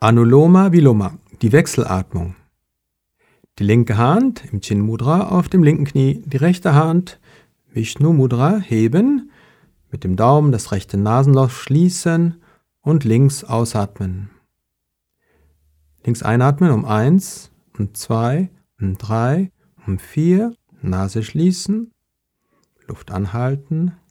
Anuloma Viloma, die Wechselatmung. Die linke Hand im Chin Mudra auf dem linken Knie, die rechte Hand Vishnu Mudra heben, mit dem Daumen das rechte Nasenloch schließen und links ausatmen. Links einatmen um 1, um 2, um 3, um 4, Nase schließen, Luft anhalten,